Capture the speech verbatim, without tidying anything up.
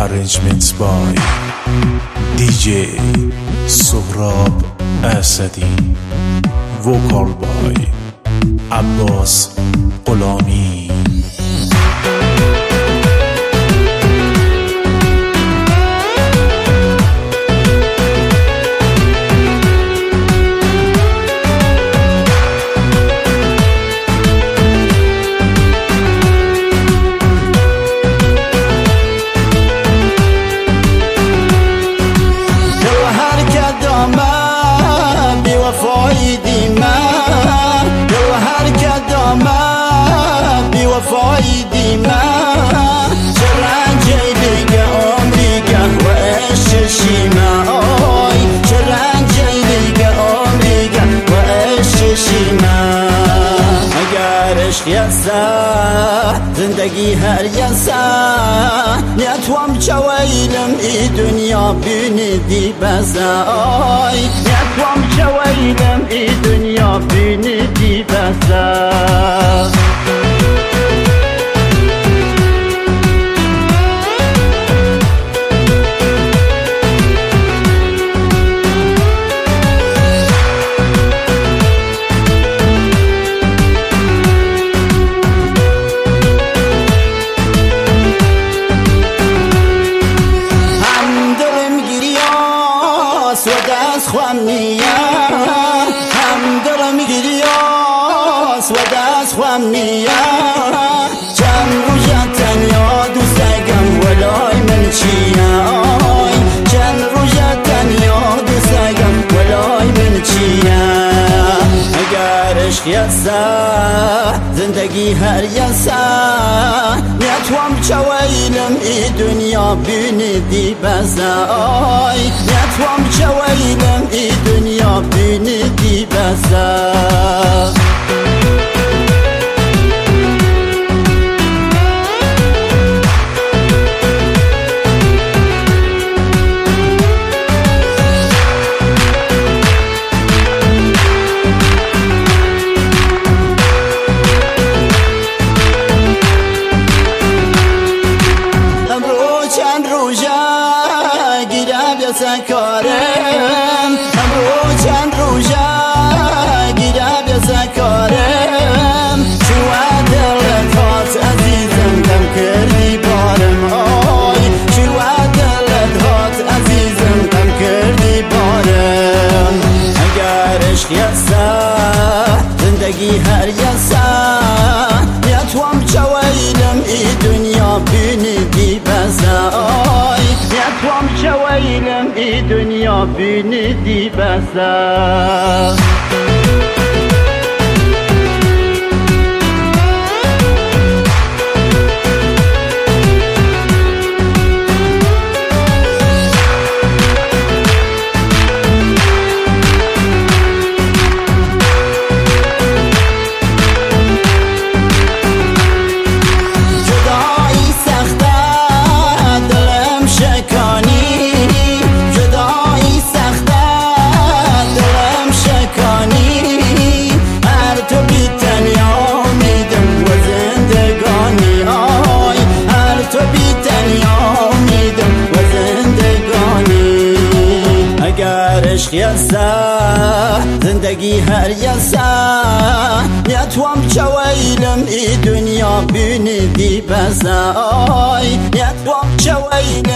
Arrangements by دی جی سهراب اسدی. Vocal by عباس غلامی. فايدي ما شرانجي لقى أمريكا وإيش شيماي شرانجي لقى أمريكا وإيش شيماي أقارش يسا زندگی هر یسا نتوام چویلم ای دنیا بیندی بزای نتوام چویلم ای دنیا بیندی بزای ودست خوام نیا هم دلم گریاس و دست خوام نیا چند روزا تنیا دوستگم ولای من چیای چند روزا تنیا دوستگم ولای من چیا اگر عشق یسا زندگی هر یسا نتوام چویلم ای دنیا بیندی بزای نتوام چویلم ای دنیا بیندی بزای سکارم امرو چند روزا گیرم یا سکارم چو دلت هات عزیزم کم کردی بارم آی چو دلت هات عزیزم کم کردی بارم اگر عشق یسا زندگی هر یسا نتوام چویلم ای دنیا بیندی بزای نتوام چویلم ای دنیا بیندی بزای عشق یسا زندگی هر یسا نتوام چویلم ای دنیا بیندی بزای نتوام چویلم